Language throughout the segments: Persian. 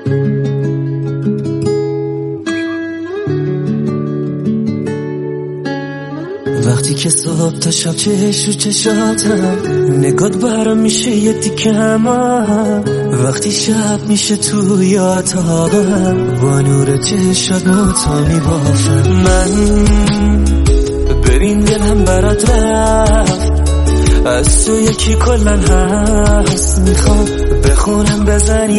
وقتی که صبح تا شب چش رو چشاتم نگات برام میشه یه دیکم، وقتی شب میشه تو یاتابم با نور چشات موتا میبافم. من ببین دلم برات رفت، از تو یکی کلن هست، میخوام بخونم بزنی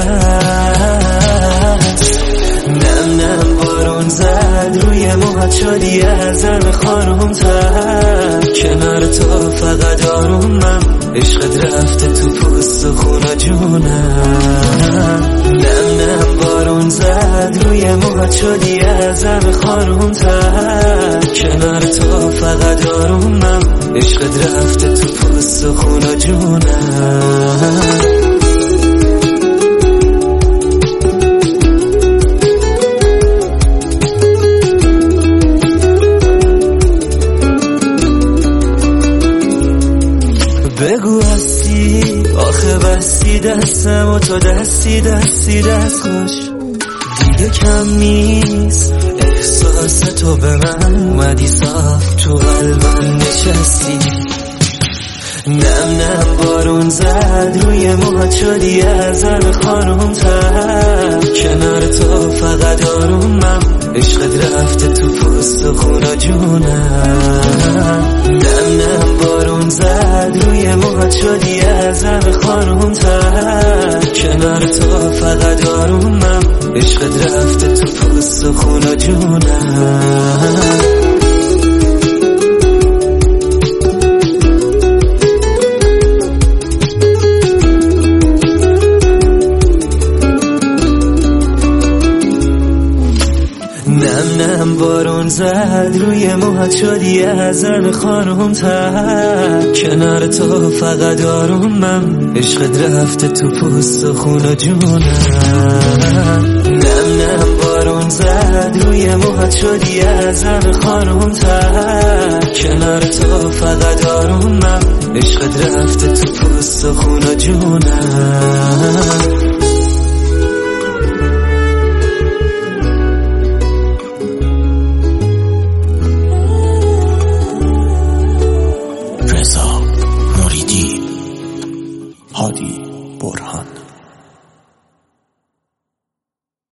دست. نم نم بارون زد روی موهات شدی ازم خانم تر، کنار تو فقط آرومم، عشقت رفته تو پوست و خون و جونم. نم نم بارون زد روی موهات شدی ازم خانم تر، کنار تو فقط آرومم، عشقت رفته تو پوست و خون و جونم. بگو هستی آخه بستی دستم و تو دستی دستی دست خوش، دیگه کم نیست احساس تو به من، اومدی صاف تو قلبم نشستی. نم نم بارون زد روی موهات شدی ازم خانم تر، کنار تو فقط آرومم، عشقت رفته تو پوست و خون و جونم. نم نم بارون زد روی موهات شدی ازم خانم تر، کنار تو فقط آرومم، عشقت رفته تو پوست و خون و جونم. نم نم بارون زد روی موهات شدی ازم خانم تر، کنار تو فقط آرومم، عشقت رفته تو پوست و خون و جونم. نم نم بارون زد روی موهات شدی ازم خانم تر، کنار تو فقط آرومم، عشقت رفته تو پوست و خون و جونم.